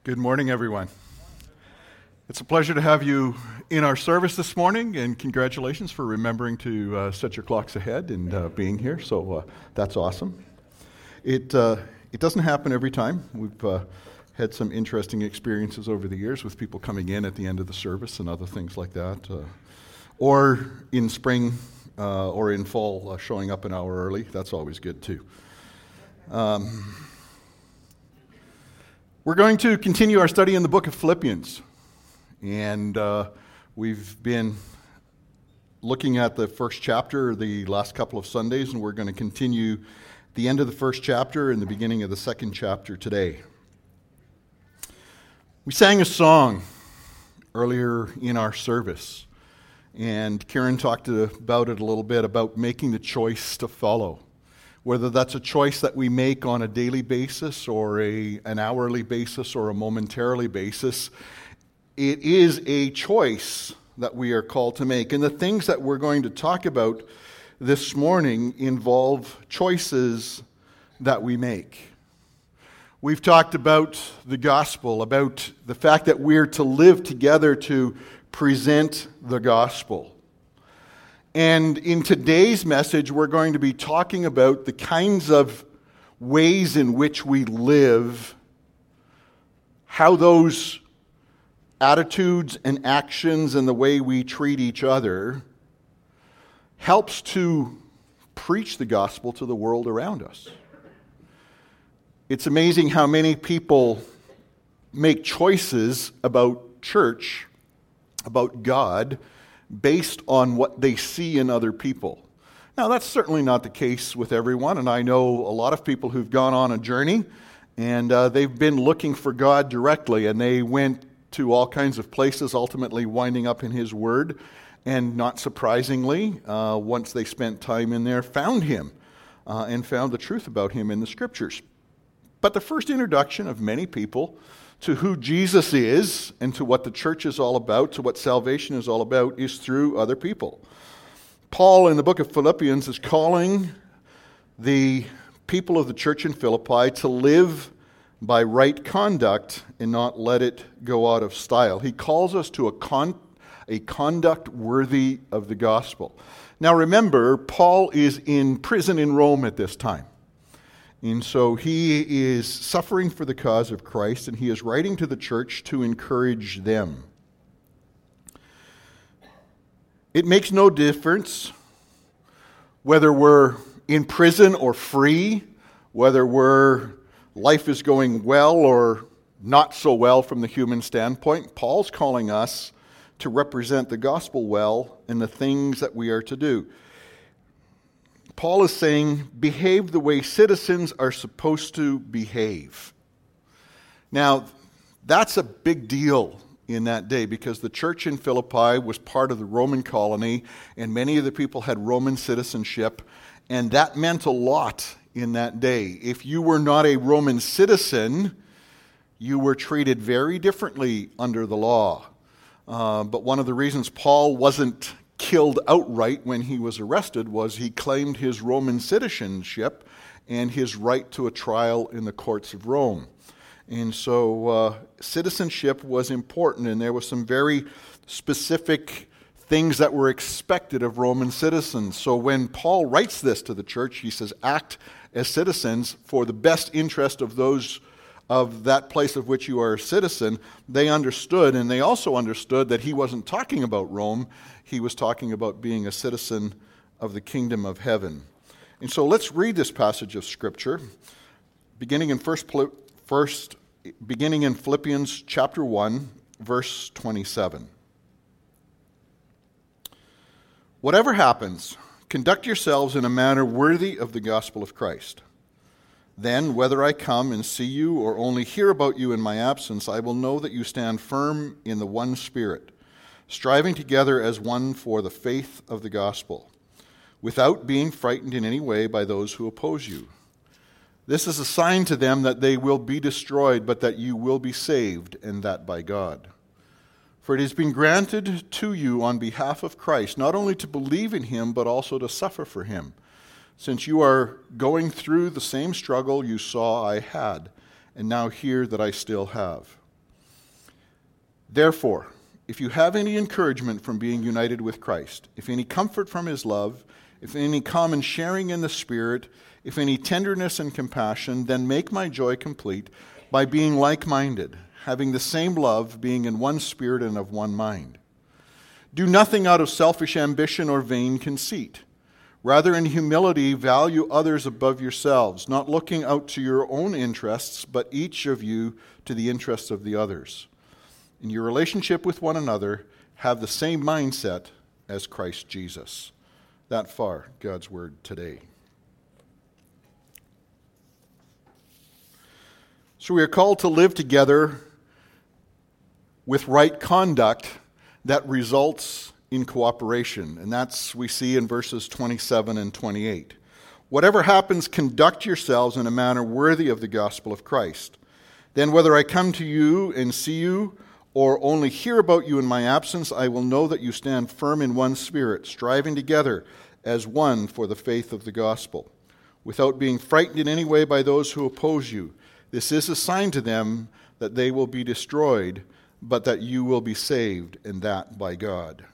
Good morning, everyone. It's a pleasure to have you in our service this morning, and congratulations for remembering to set your clocks ahead and being here. So that's awesome. It doesn't happen every time. We've had some interesting experiences over the years with people coming in at the end of the service and other things like that, or in spring or in fall showing up an hour early. That's always good too. We're going to continue our study in the book of Philippians, and we've been looking at the first chapter the last couple of Sundays, and we're going to continue the end of the first chapter and the beginning of the second chapter today. We sang a song earlier in our service, and Karen talked about it a little bit, about making the choice to follow. Whether that's a choice that we make on a daily basis or an hourly basis or a momentarily basis, it is a choice that we are called to make. And the things that we're going to talk about this morning involve choices that we make. We've talked about the gospel, about the fact that we're to live together to present the gospel. And in today's message, we're going to be talking about the kinds of ways in which we live, how those attitudes and actions and the way we treat each other helps to preach the gospel to the world around us. It's amazing how many people make choices about church, about God, based on what they see in other people. Now, that's certainly not the case with everyone, and I know a lot of people who've gone on a journey, and they've been looking for God directly, and they went to all kinds of places, ultimately winding up in His Word, and not surprisingly, once they spent time in there, found Him, and found the truth about Him in the Scriptures. But the first introduction of many people to who Jesus is and to what the church is all about, to what salvation is all about, is through other people. Paul, in the book of Philippians, is calling the people of the church in Philippi to live by right conduct and not let it go out of style. He calls us to a conduct worthy of the gospel. Now remember, Paul is in prison in Rome at this time. And so he is suffering for the cause of Christ, and he is writing to the church to encourage them. It makes no difference whether we're in prison or free, whether life is going well or not so well from the human standpoint. Paul's calling us to represent the gospel well in the things that we are to do. Paul is saying, behave the way citizens are supposed to behave. Now, that's a big deal in that day because the church in Philippi was part of the Roman colony, and many of the people had Roman citizenship, and that meant a lot in that day. If you were not a Roman citizen, you were treated very differently under the law. But one of the reasons Paul wasn't killed outright when he was arrested was he claimed his Roman citizenship and his right to a trial in the courts of Rome. And so citizenship was important, and there were some very specific things that were expected of Roman citizens. So when Paul writes this to the church, he says, act as citizens for the best interest of those of that place of which you are a citizen. They understood, and they also understood that he wasn't talking about Rome. He was talking about being a citizen of the kingdom of heaven. And so let's read this passage of Scripture, beginning in Philippians chapter 1, verse 27. Whatever happens, conduct yourselves in a manner worthy of the gospel of Christ. Then, whether I come and see you or only hear about you in my absence, I will know that you stand firm in the one Spirit, striving together as one for the faith of the gospel, without being frightened in any way by those who oppose you. This is a sign to them that they will be destroyed, but that you will be saved, and that by God. For it has been granted to you on behalf of Christ, not only to believe in him, but also to suffer for him, since you are going through the same struggle you saw I had, and now hear that I still have. Therefore, if you have any encouragement from being united with Christ, if any comfort from his love, if any common sharing in the Spirit, if any tenderness and compassion, then make my joy complete by being like-minded, having the same love, being in one spirit and of one mind. Do nothing out of selfish ambition or vain conceit. Rather, in humility, value others above yourselves, not looking out to your own interests, but each of you to the interests of the others. In your relationship with one another, have the same mindset as Christ Jesus. That far, God's word today. So we are called to live together with right conduct that results in cooperation. And that's we see in verses 27 and 28. Whatever happens, conduct yourselves in a manner worthy of the gospel of Christ. Then whether I come to you and see you or only hear about you in my absence, I will know that you stand firm in one spirit, striving together as one for the faith of the gospel, without being frightened in any way by those who oppose you. This is a sign to them that they will be destroyed, but that you will be saved, and that by God.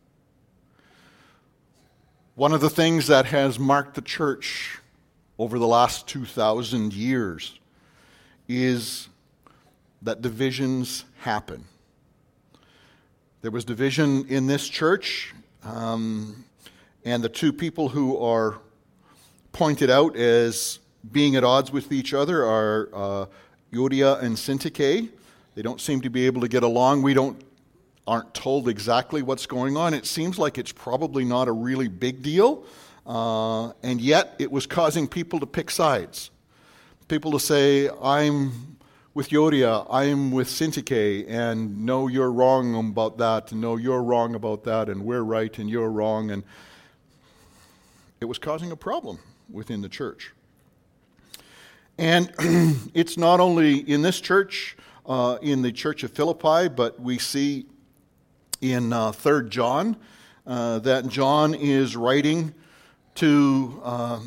One of the things that has marked the church over the last 2,000 years is that divisions happen. There was division in this church, and the two people who are pointed out as being at odds with each other are Euodia and Syntyche. They don't seem to be able to get along. We aren't told exactly what's going on. It seems like it's probably not a really big deal, and yet it was causing people to pick sides. People to say, I'm with Euodia, I'm with Syntyche, and no, you're wrong about that, and no, you're wrong about that, and we're right and you're wrong. And it was causing a problem within the church. And it's not only in this church, in the church of Philippi, but we see in 3 John that John is writing to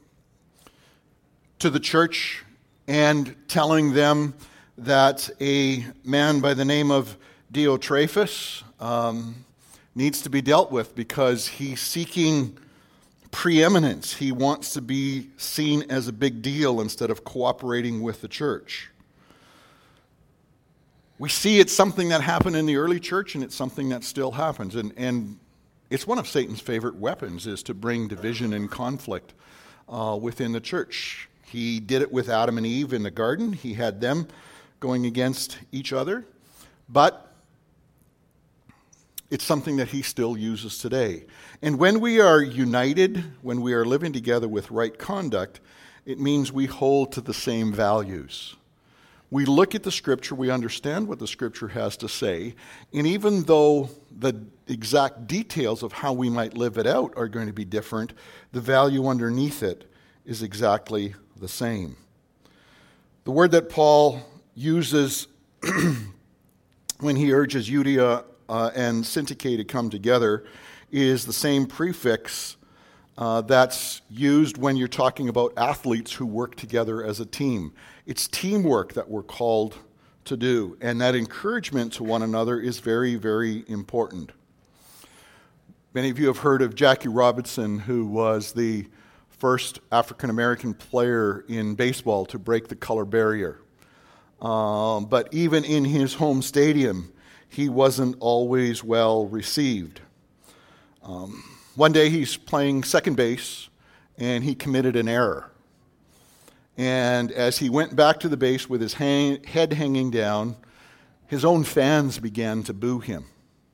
the church and telling them that a man by the name of Diotrephes needs to be dealt with because he's seeking preeminence. He wants to be seen as a big deal instead of cooperating with the church. We see it's something that happened in the early church, and it's something that still happens. And it's one of Satan's favorite weapons, is to bring division and conflict within the church. He did it with Adam and Eve in the garden. He had them going against each other. But it's something that he still uses today. And when we are united, when we are living together with right conduct, it means we hold to the same values. We look at the Scripture, we understand what the Scripture has to say, and even though the exact details of how we might live it out are going to be different, the value underneath it is exactly the same. The word that Paul uses when he urges Euodia and Syntyche to come together is the same prefix that's used when you're talking about athletes who work together as a team. It's teamwork that we're called to do, and that encouragement to one another is very, very important. Many of you have heard of Jackie Robinson, who was the first African-American player in baseball to break the color barrier. But even in his home stadium, he wasn't always well received. One day he's playing second base, and he committed an error. And as he went back to the base with his head hanging down, his own fans began to boo him.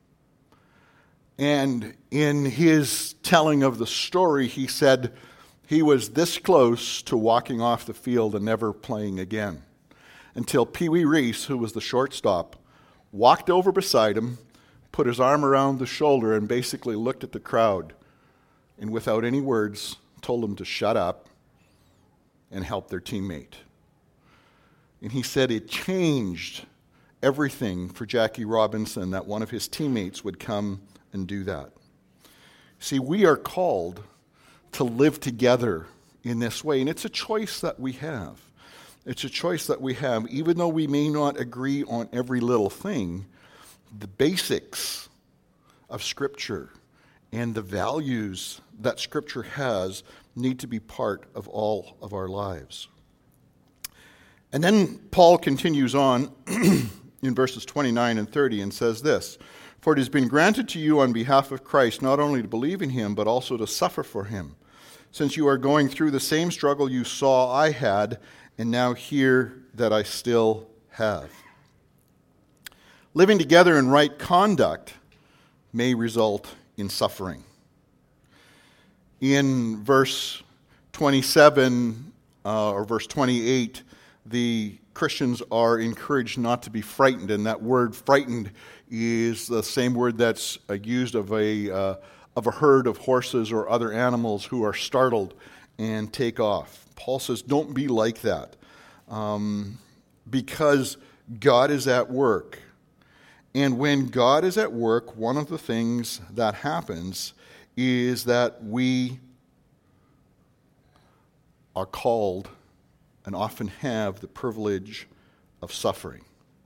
And in his telling of the story, he said he was this close to walking off the field and never playing again, until Pee Wee Reese, who was the shortstop, walked over beside him, put his arm around the shoulder, and basically looked at the crowd, and without any words, told them to shut up and help their teammate. And he said it changed everything for Jackie Robinson that one of his teammates would come and do that. See, we are called to live together in this way, and it's a choice that we have. It's a choice that we have. Even though we may not agree on every little thing, the basics of Scripture and the values that Scripture has need to be part of all of our lives. And then Paul continues on in verses 29 and 30 and says this, "For it has been granted to you on behalf of Christ not only to believe in him, but also to suffer for him, since you are going through the same struggle you saw I had, and now hear that I still have." Living together in right conduct may result in suffering. In verse 27 or verse 28, the Christians are encouraged not to be frightened, and that word frightened is the same word that's used of a herd of horses or other animals who are startled and take off. Paul says, don't be like that, because God is at work. And when God is at work, one of the things that happens is that we are called and often have the privilege of suffering.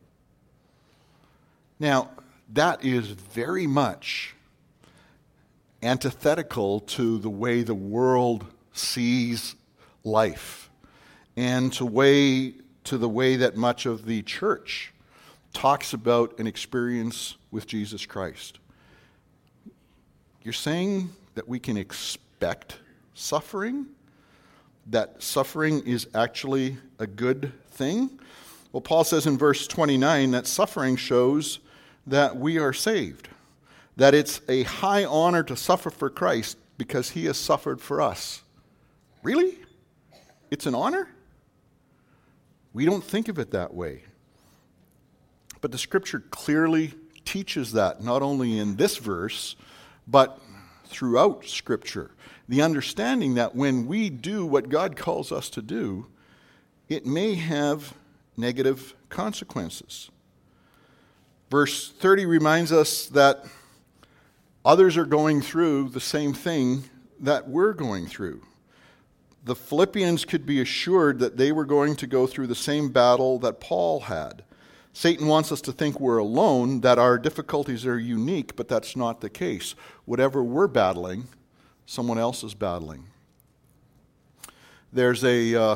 Now, that is very much antithetical to the way the world sees life and to the way that much of the church talks about an experience with Jesus Christ. You're saying that we can expect suffering? That suffering is actually a good thing? Well, Paul says in verse 29 that suffering shows that we are saved, that it's a high honor to suffer for Christ because he has suffered for us. Really? It's an honor? We don't think of it that way. But the Scripture clearly teaches that, not only in this verse, but throughout Scripture. The understanding that when we do what God calls us to do, it may have negative consequences. Verse 30 reminds us that others are going through the same thing that we're going through. The Philippians could be assured that they were going to go through the same battle that Paul had. Satan wants us to think we're alone, that our difficulties are unique, but that's not the case. Whatever we're battling, someone else is battling. There's a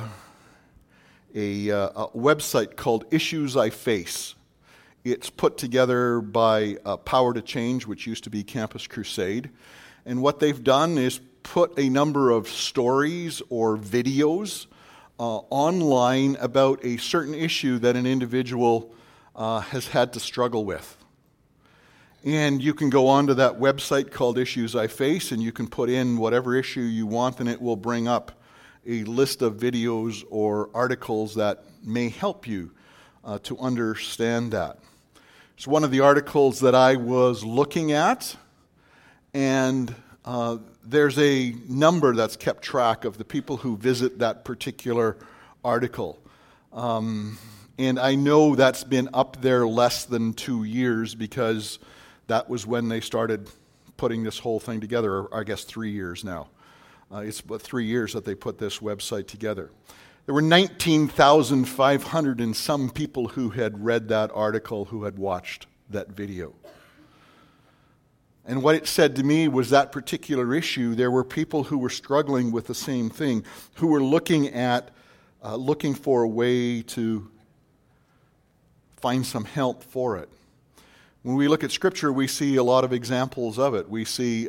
website called Issues I Face. It's put together by Power to Change, which used to be Campus Crusade. And what they've done is put a number of stories or videos online about a certain issue that an individual has had to struggle with. And you can go onto that website called Issues I Face, and you can put in whatever issue you want, and it will bring up a list of videos or articles that may help you to understand that. It's one of the articles that I was looking at, and there's a number that's kept track of the people who visit that particular article. And I know that's been up there less than 2 years because that was when they started putting this whole thing together, or I guess 3 years now. It's about 3 years that they put this website together. There were 19,500 and some people who had read that article, who had watched that video. And what it said to me was that particular issue, there were people who were struggling with the same thing, who were looking for a way to find some help for it. When we look at Scripture, we see a lot of examples of it. We see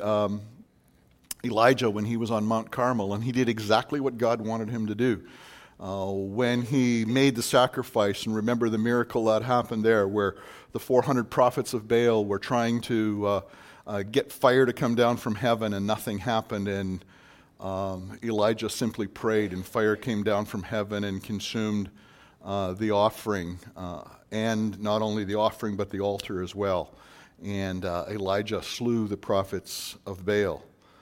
Elijah when he was on Mount Carmel, and he did exactly what God wanted him to do. When he made the sacrifice, and remember the miracle that happened there, where the 400 prophets of Baal were trying to get fire to come down from heaven, and nothing happened, and Elijah simply prayed, and fire came down from heaven and consumed the offering, and not only the offering, but the altar as well. And Elijah slew the prophets of Baal.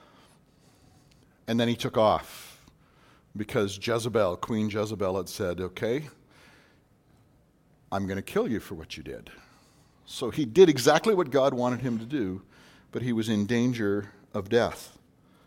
And then he took off, because Jezebel, Queen Jezebel, had said, okay, I'm going to kill you for what you did. So he did exactly what God wanted him to do, but he was in danger of death.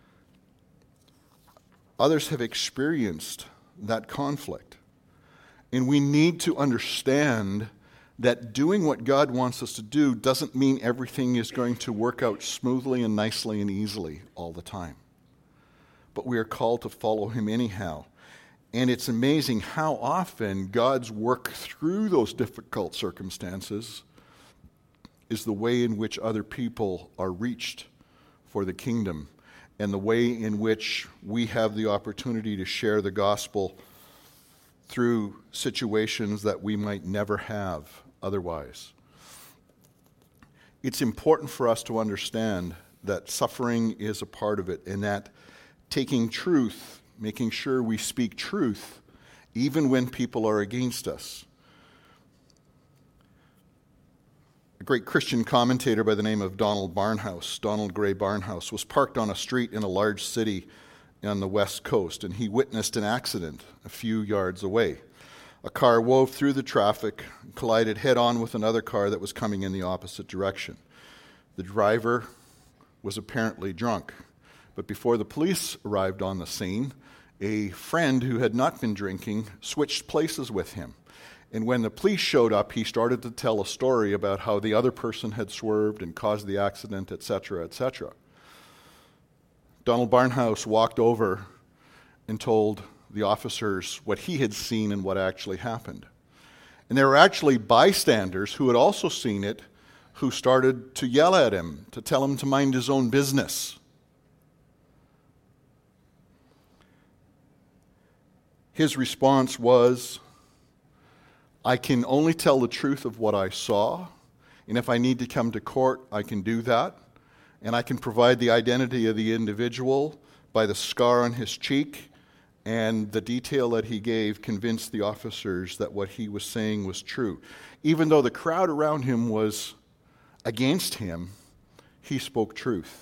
Others have experienced that conflict. And we need to understand that doing what God wants us to do doesn't mean everything is going to work out smoothly and nicely and easily all the time. But we are called to follow him anyhow. And it's amazing how often God's work through those difficult circumstances is the way in which other people are reached for the kingdom, and the way in which we have the opportunity to share the gospel through situations that we might never have otherwise. It's important for us to understand that suffering is a part of it, and that taking truth, making sure we speak truth, even when people are against us. A great Christian commentator by the name of Donald Grey Barnhouse, was parked on a street in a large city on the west coast, and he witnessed an accident a few yards away. A car wove through the traffic, collided head-on with another car that was coming in the opposite direction. The driver was apparently drunk, but before the police arrived on the scene, a friend who had not been drinking switched places with him. And when the police showed up, he started to tell a story about how the other person had swerved and caused the accident, etc., etc. Donald Barnhouse walked over and told the officers what he had seen and what actually happened. And there were actually bystanders who had also seen it, who started to yell at him, to tell him to mind his own business. His response was, "I can only tell the truth of what I saw, and if I need to come to court, I can do that, and I can provide the identity of the individual by the scar on his cheek," and the detail that he gave convinced the officers that what he was saying was true. Even though the crowd around him was against him, he spoke truth.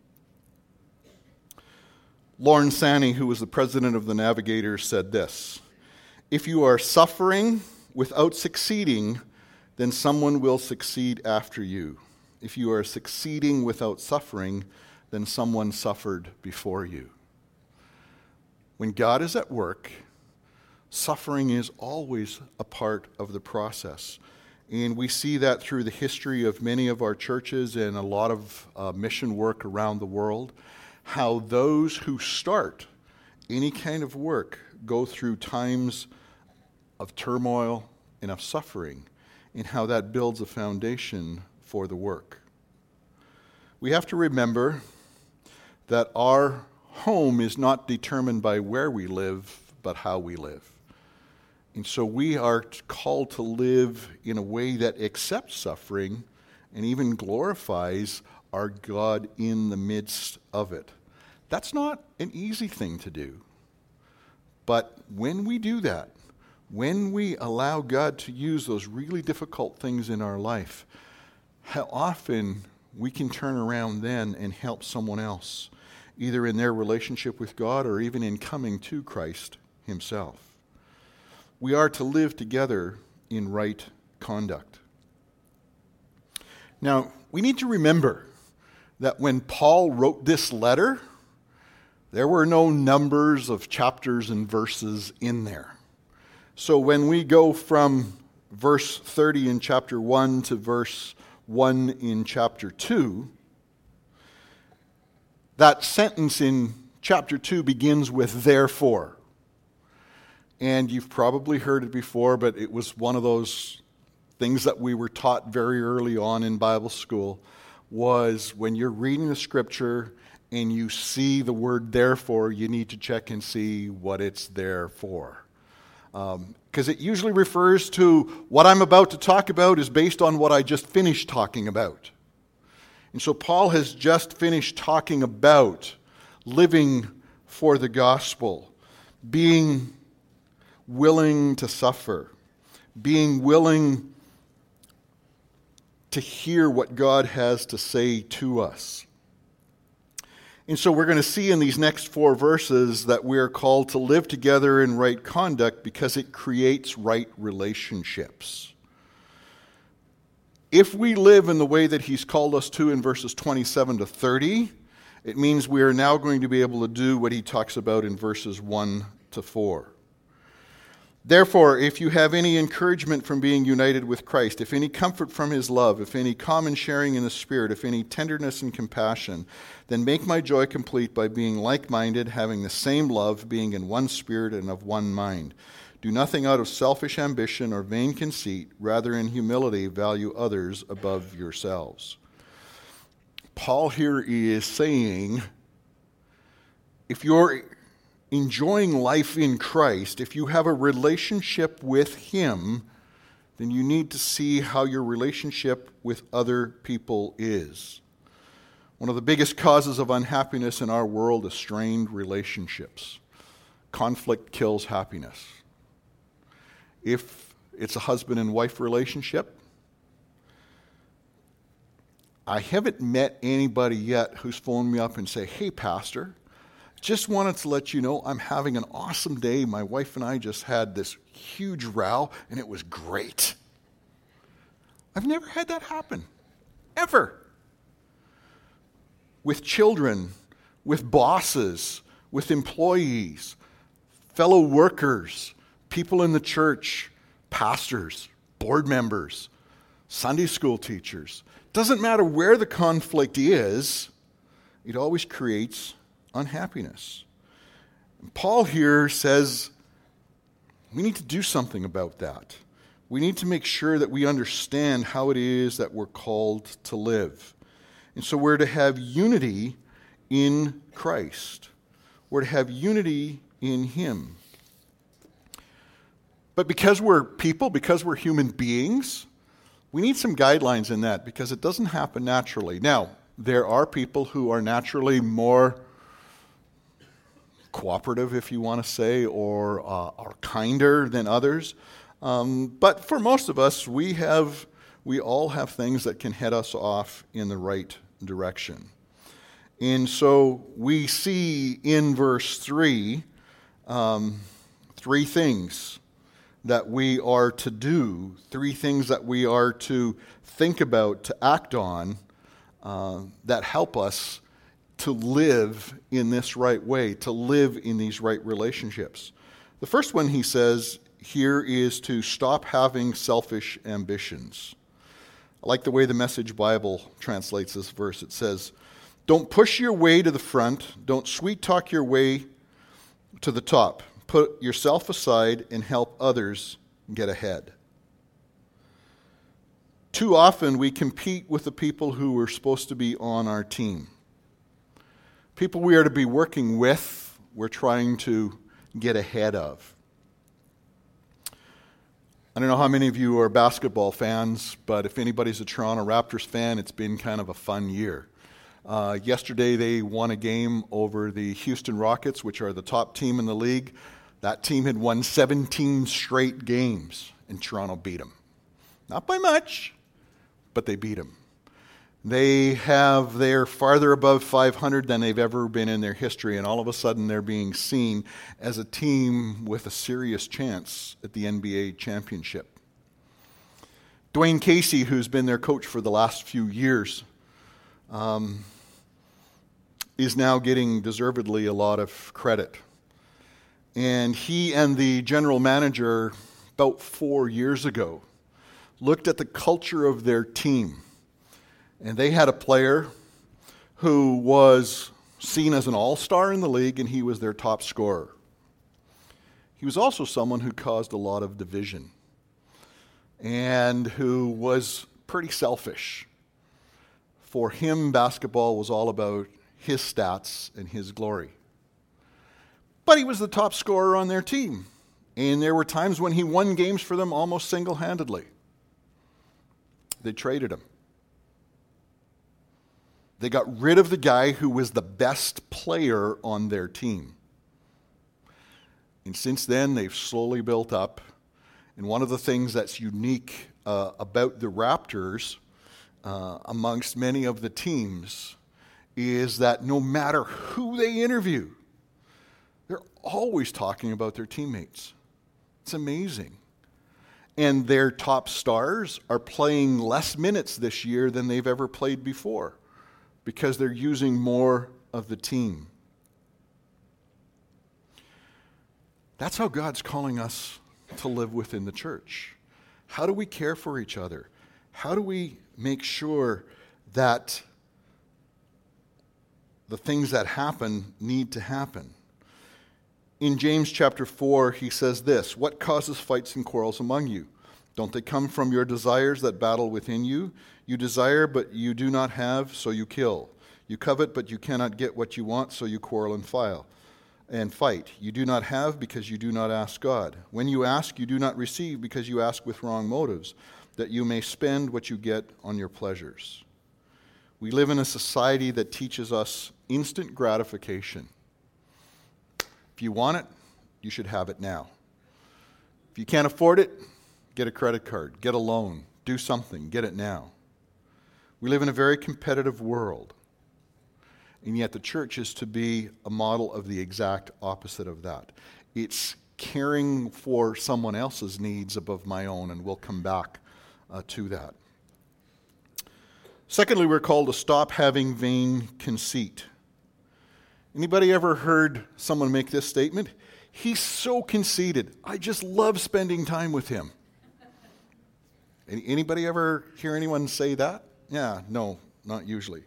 Lorne Sanney, who was the president of the Navigators, said this: "If you are suffering without succeeding, then someone will succeed after you. If you are succeeding without suffering, then someone suffered before you." When God is at work, suffering is always a part of the process. And we see that through the history of many of our churches and a lot of mission work around the world, how those who start any kind of work go through times of turmoil and of suffering, and how that builds a foundation for the work. We have to remember that our home is not determined by where we live, but how we live. And so we are called to live in a way that accepts suffering and even glorifies our God in the midst of it. That's not an easy thing to do. But when we do that, when we allow God to use those really difficult things in our life, how often we can turn around then and help someone else, either in their relationship with God or even in coming to Christ himself. We are to live together in right conduct. Now, we need to remember that when Paul wrote this letter, there were no numbers of chapters and verses in there. So when we go from verse 30 in chapter 1 to verse 1 in chapter 2, that sentence in chapter 2 begins with "therefore." And you've probably heard it before, but it was one of those things that we were taught very early on in Bible school, was when you're reading the scripture and you see the word "therefore," you need to check and see what it's there for. Because it usually refers to what I'm about to talk about is based on what I just finished talking about. And so Paul has just finished talking about living for the gospel, being willing to suffer, being willing to hear what God has to say to us. And so we're going to see in these next 4 verses that we are called to live together in right conduct because it creates right relationships. If we live in the way that he's called us to in verses 27 to 30, it means we are now going to be able to do what he talks about in verses 1 to 4. Therefore, if you have any encouragement from being united with Christ, if any comfort from his love, if any common sharing in the Spirit, if any tenderness and compassion, then make my joy complete by being like-minded, having the same love, being in one spirit and of one mind. Do nothing out of selfish ambition or vain conceit, rather in humility value others above yourselves. Paul here is saying, if you're enjoying life in Christ, if you have a relationship with him, then you need to see how your relationship with other people is. One of the biggest causes of unhappiness in our world is strained relationships. Conflict kills happiness. If it's a husband and wife relationship, I haven't met anybody yet who's phoned me up and say, "Hey, Pastor, just wanted to let you know I'm having an awesome day. My wife and I just had this huge row, and it was great." I've never had that happen, ever. With children, with bosses, with employees, fellow workers, people in the church, pastors, board members, Sunday school teachers. Doesn't matter where the conflict is, it always creates unhappiness. Paul here says we need to do something about that. We need to make sure that we understand how it is that we're called to live. And so we're to have unity in Christ. We're to have unity in him. But because we're people, because we're human beings, we need some guidelines in that because it doesn't happen naturally. Now, there are people who are naturally more cooperative, if you want to say, or are kinder than others. But for most of us, we all have things that can head us off in the right direction. And so we see in verse 3, 3 things that we are to do, 3 things that we are to think about, to act on, that help us to live in this right way, to live in these right relationships. The first one he says here is to stop having selfish ambitions. I like the way the Message Bible translates this verse. It says, "Don't push your way to the front. Don't sweet talk your way to the top. Put yourself aside and help others get ahead." Too often we compete with the people who are supposed to be on our team. People we are to be working with, we're trying to get ahead of. I don't know how many of you are basketball fans, but if anybody's a Toronto Raptors fan, it's been kind of a fun year. Yesterday they won a game over the Houston Rockets, which are the top team in the league. That team had won 17 straight games, and Toronto beat them. Not by much, but they beat them. They're farther above 500 than they've ever been in their history, and all of a sudden they're being seen as a team with a serious chance at the NBA championship. Dwayne Casey, who's been their coach for the last few years, is now getting deservedly a lot of credit. And he and the general manager, about 4 years ago, looked at the culture of their team. And they had a player who was seen as an all-star in the league, and he was their top scorer. He was also someone who caused a lot of division and who was pretty selfish. For him, basketball was all about his stats and his glory. But he was the top scorer on their team, and there were times when he won games for them almost single-handedly. They traded him. They got rid of the guy who was the best player on their team. And since then, they've slowly built up. And one of the things that's unique about the Raptors, amongst many of the teams, is that no matter who they interview, they're always talking about their teammates. It's amazing. And their top stars are playing less minutes this year than they've ever played before, because they're using more of the team. That's how God's calling us to live within the church? How do we care for each other? How do we make sure that the things that happen need to happen? In James chapter 4, he says this, "What causes fights and quarrels among you? Don't they come from your desires that battle within you? You desire, but you do not have, so you kill. You covet, but you cannot get what you want, so you quarrel and fight. You do not have because you do not ask God. When you ask, you do not receive because you ask with wrong motives, that you may spend what you get on your pleasures." We live in a society that teaches us instant gratification. If you want it, you should have it now. If you can't afford it, get a credit card, get a loan, do something, get it now. We live in a very competitive world, and yet the church is to be a model of the exact opposite of that. It's caring for someone else's needs above my own, and we'll come back to that. Secondly, we're called to stop having vain conceit. Anybody ever heard someone make this statement? "He's so conceited. I just love spending time with him." Anybody ever hear anyone say that? Yeah, no, not usually.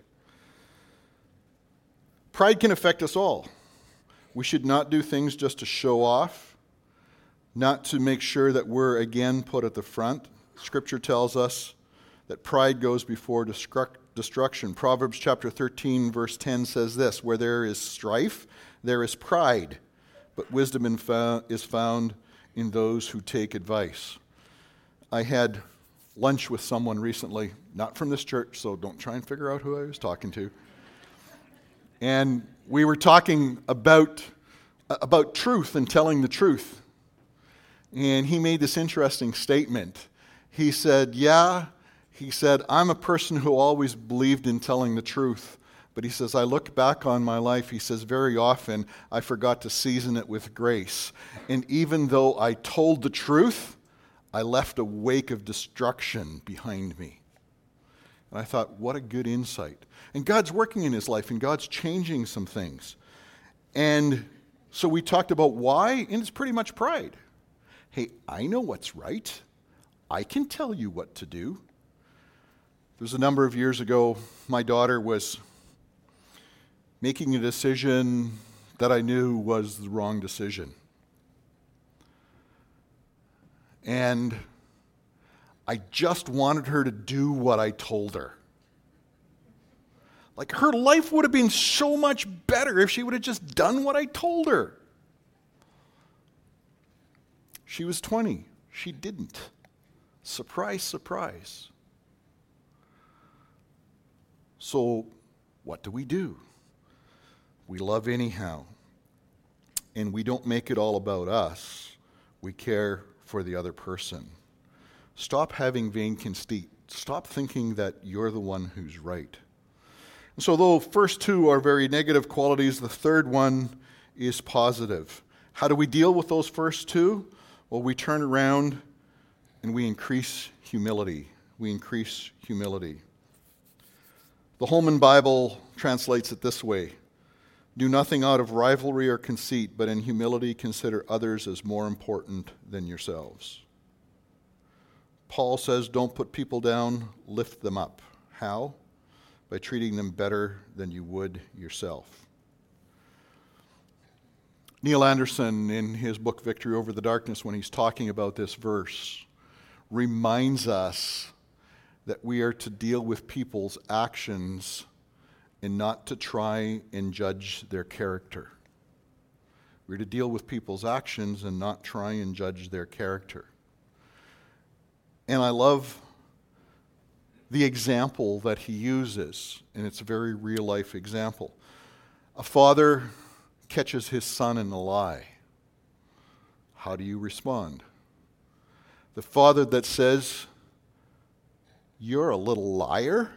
Pride can affect us all. We should not do things just to show off, not to make sure that we're again put at the front. Scripture tells us that pride goes before destruction. Proverbs chapter 13, verse 10 says this, "Where there is strife, there is pride, but wisdom is found in those who take advice." I had lunch with someone recently, not from this church, so don't try and figure out who I was talking to. And we were talking about truth and telling the truth. And he made this interesting statement. He said, "I'm a person who always believed in telling the truth. But he says, I look back on my life," he says, "very often I forgot to season it with grace. And even though I told the truth, I left a wake of destruction behind me." And I thought, what a good insight. And God's working in his life, and God's changing some things. And so we talked about why, and it's pretty much pride. Hey, I know what's right. I can tell you what to do. There was a number of years ago, my daughter was making a decision that I knew was the wrong decision. And I just wanted her to do what I told her. Like, her life would have been so much better if she would have just done what I told her. She was 20. She didn't. Surprise, surprise. So, what do? We love anyhow. And we don't make it all about us. We care for the other person. Stop having vain conceit. Stop thinking that you're the one who's right. And so though first two are very negative qualities, the third one is positive. How do we deal with those first two? Well, we turn around and we increase humility. We increase humility. The Holman Bible translates it this way: "Do nothing out of rivalry or conceit, but in humility consider others as more important than yourselves." Paul says, don't put people down, lift them up. How? By treating them better than you would yourself. Neil Anderson, in his book Victory Over the Darkness, when he's talking about this verse, reminds us that we are to deal with people's actions and not to try and judge their character. We're to deal with people's actions and not try and judge their character. And I love the example that he uses, and it's a very real-life example. A father catches his son in a lie. How do you respond? The father that says, "You're a little liar,"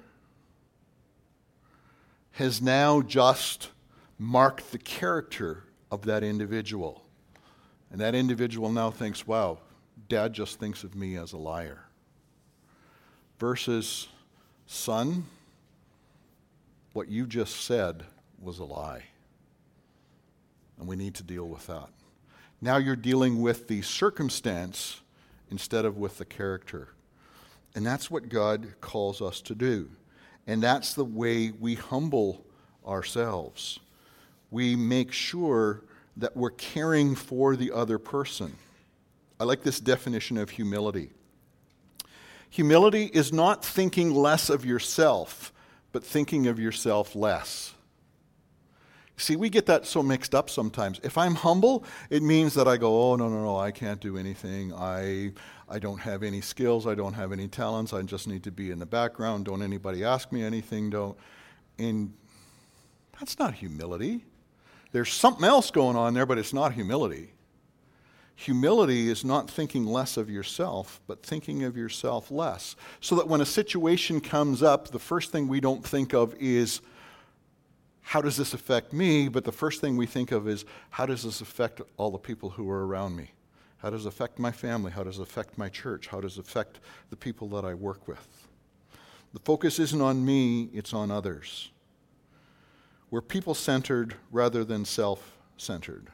has now just marked the character of that individual. And that individual now thinks, wow, Dad just thinks of me as a liar. Versus, son, what you just said was a lie. And we need to deal with that. Now you're dealing with the circumstance instead of with the character. And that's what God calls us to do. And that's the way we humble ourselves. We make sure that we're caring for the other person. I like this definition of humility. Humility is not thinking less of yourself, but thinking of yourself less. See, we get that so mixed up sometimes. If I'm humble, it means that I go, oh, no, I can't do anything. I don't have any skills. I don't have any talents. I just need to be in the background. Don't anybody ask me anything. And that's not humility. There's something else going on there, but it's not humility. Humility is not thinking less of yourself, but thinking of yourself less. So that when a situation comes up, the first thing we don't think of is, how does this affect me? But the first thing we think of is, how does this affect all the people who are around me? How does it affect my family? How does it affect my church? How does it affect the people that I work with? The focus isn't on me, it's on others. We're people-centered rather than self-centered.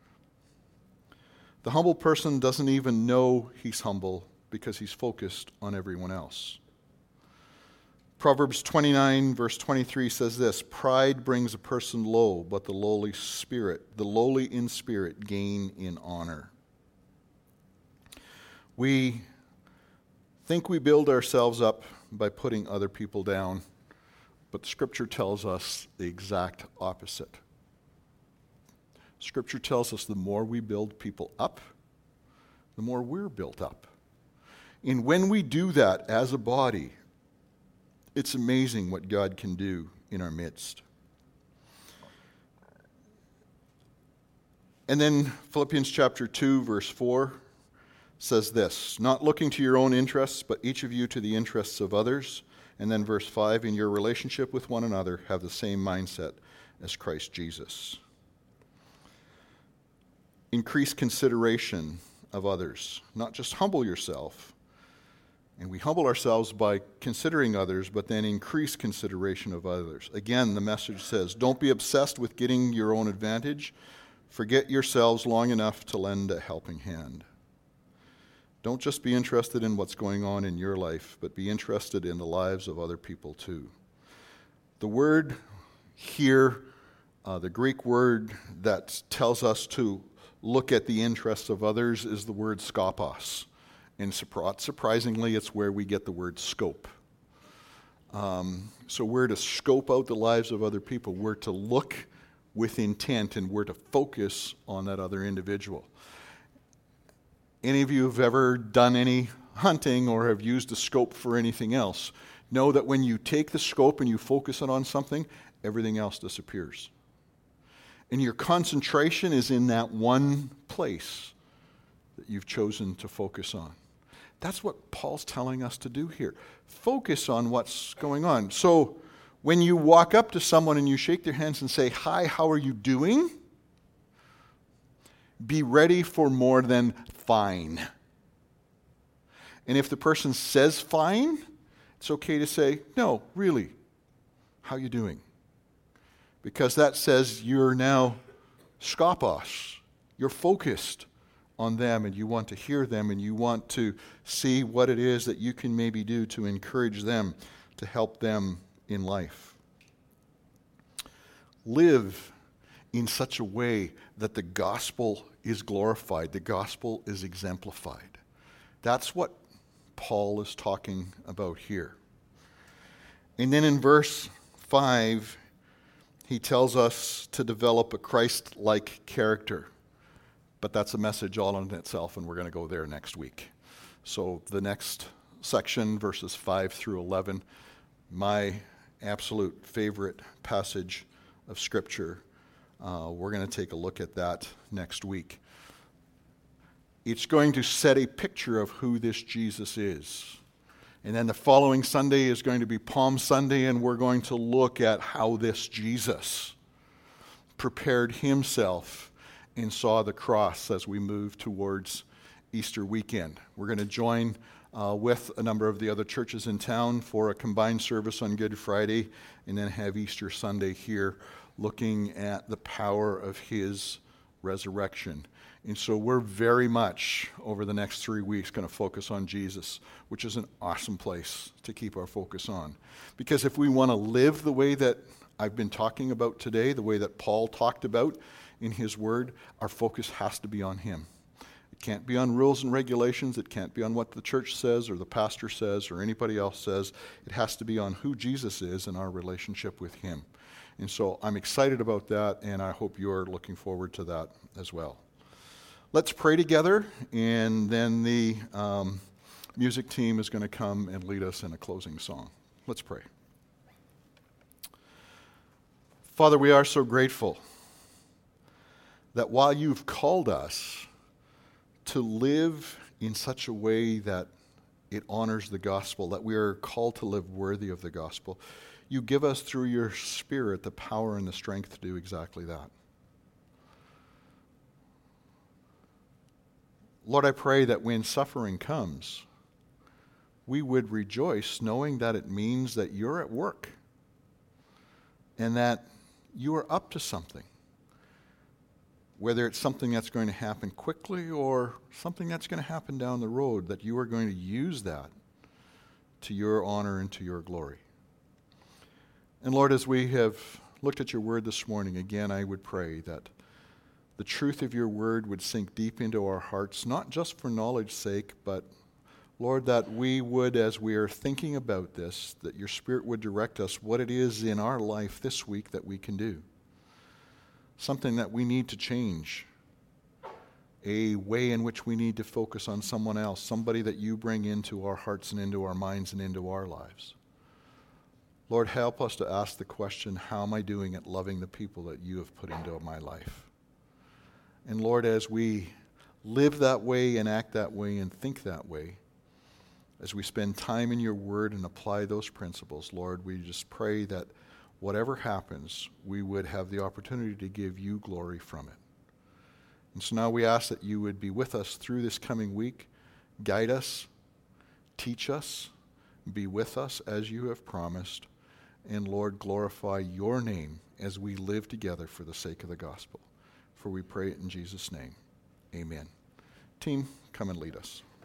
The humble person doesn't even know he's humble because he's focused on everyone else. Proverbs 29 verse 23 says this, pride brings a person low, but the lowly in spirit gain in honor. We think we build ourselves up by putting other people down, but Scripture tells us the exact opposite. Scripture tells us the more we build people up, the more we're built up. And when we do that as a body, it's amazing what God can do in our midst. And then Philippians chapter 2, verse 4 says this, not looking to your own interests, but each of you to the interests of others. And then verse 5, in your relationship with one another, have the same mindset as Christ Jesus. Increase consideration of others, not just humble yourself. And we humble ourselves by considering others, but then increase consideration of others. Again, the message says, don't be obsessed with getting your own advantage. Forget yourselves long enough to lend a helping hand. Don't just be interested in what's going on in your life, but be interested in the lives of other people too. The word here, the Greek word that tells us to look at the interests of others is the word skopos. And surprisingly, it's where we get the word scope. So we're to scope out the lives of other people. We're to look with intent, and we're to focus on that other individual. Any of you have ever done any hunting or have used a scope for anything else, know that when you take the scope and you focus it on something, everything else disappears. And your concentration is in that one place that you've chosen to focus on. That's what Paul's telling us to do here. Focus on what's going on. So when you walk up to someone and you shake their hands and say, hi, how are you doing? Be ready for more than fine. And if the person says fine, it's okay to say, no, really, how are you doing? Because that says you're now skopos. You're focused on them, and you want to hear them, and you want to see what it is that you can maybe do to encourage them, to help them in life. Live in such a way that the gospel is glorified, the gospel is exemplified. That's what Paul is talking about here. And then in verse 5, he tells us to develop a Christ-like character. But that's a message all in itself, and we're going to go there next week. So the next section, verses 5 through 11, my absolute favorite passage of Scripture. We're going to take a look at that next week. It's going to set a picture of who this Jesus is. And then the following Sunday is going to be Palm Sunday, and we're going to look at how this Jesus prepared himself and saw the cross as we move towards Easter weekend. We're going to join with a number of the other churches in town for a combined service on Good Friday, and then have Easter Sunday here looking at the power of his resurrection. And so we're very much, over the next 3 weeks, going to focus on Jesus, which is an awesome place to keep our focus on. Because if we want to live the way that I've been talking about today, the way that Paul talked about in his word, our focus has to be on him. It can't be on rules and regulations. It can't be on what the church says or the pastor says or anybody else says. It has to be on who Jesus is and our relationship with him. And so I'm excited about that, and I hope you're looking forward to that as well. Let's pray together, and then the music team is going to come and lead us in a closing song. Let's pray. Father, we are so grateful that while you've called us to live in such a way that it honors the gospel, that we are called to live worthy of the gospel, you give us through your Spirit the power and the strength to do exactly that. Lord, I pray that when suffering comes, we would rejoice knowing that it means that you're at work and that you are up to something. Whether it's something that's going to happen quickly or something that's going to happen down the road, that you are going to use that to your honor and to your glory. And Lord, as we have looked at your word this morning, again, I would pray that the truth of your word would sink deep into our hearts, not just for knowledge's sake, but, Lord, that we would, as we are thinking about this, that your Spirit would direct us what it is in our life this week that we can do. Something that we need to change. A way in which we need to focus on someone else, somebody that you bring into our hearts and into our minds and into our lives. Lord, help us to ask the question, how am I doing at loving the people that you have put into my life? And Lord, as we live that way and act that way and think that way, as we spend time in your word and apply those principles, Lord, we just pray that whatever happens, we would have the opportunity to give you glory from it. And so now we ask that you would be with us through this coming week, guide us, teach us, be with us as you have promised, and Lord, glorify your name as we live together for the sake of the gospel. For we pray it in Jesus' name. Amen. Team, come and lead us.